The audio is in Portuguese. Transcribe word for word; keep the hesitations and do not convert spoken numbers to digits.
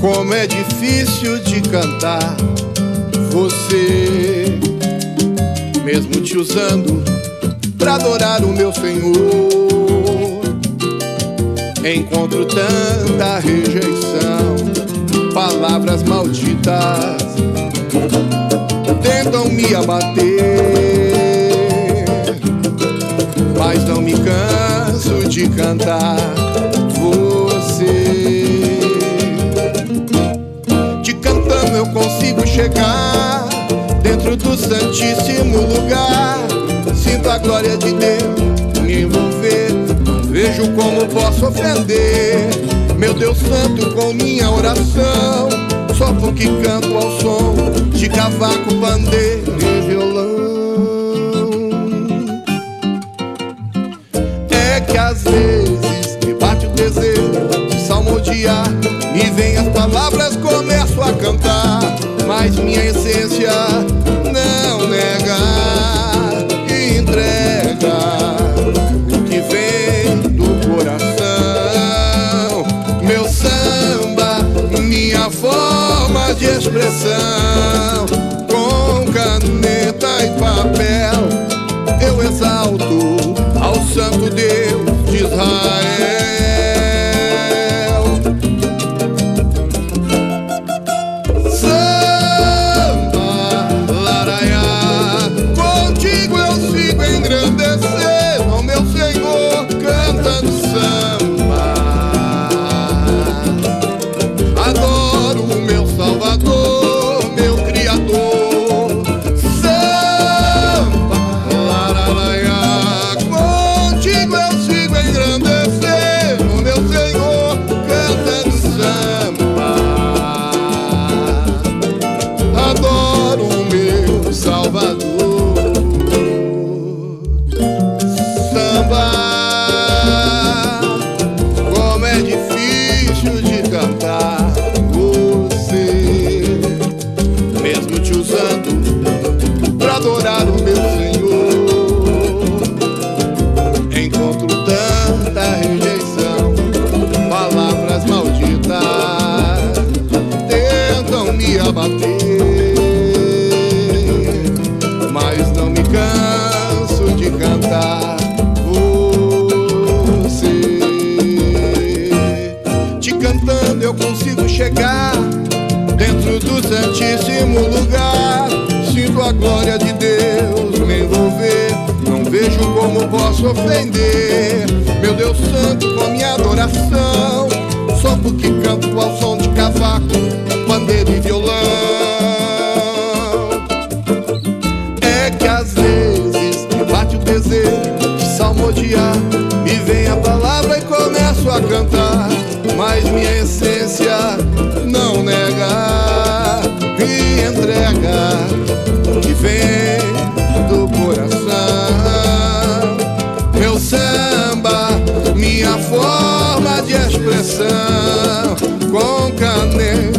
Como é difícil de cantar você, mesmo te usando pra adorar o meu Senhor. Encontro tanta rejeição, palavras malditas tentam me abater, mas não me canso de cantar você. Te cantando eu consigo chegar dentro do santíssimo lugar. Sinto a glória de Deus me envolver, vejo como posso ofender meu Deus santo com minha oração, só porque canto ao som de cavaco, pandeiro e violão. É que às vezes me bate o desejo de salmodiar, e vem as palavras, começo a cantar, mas minha essência não nega e entrega o que vem do coração. Meu samba, minha forma de expressão, com caneta e papel eu exalto ao santo Deus de Israel. Adorar o meu Senhor, encontro tanta rejeição, palavras malditas tentam me abater, mas não me canso de cantar você. Te cantando eu consigo chegar dentro do santíssimo lugar. Sinto a glória de Deus me envolver, não vejo como posso ofender meu Deus santo com minha adoração, só porque canto ao som de cavaco, pandeiro e violão. É que às vezes me bate o desejo de salmodiar, me vem a palavra e começo a cantar, mas minha essência não nega e entrega que vem do coração. Meu samba, minha forma de expressão, com caneta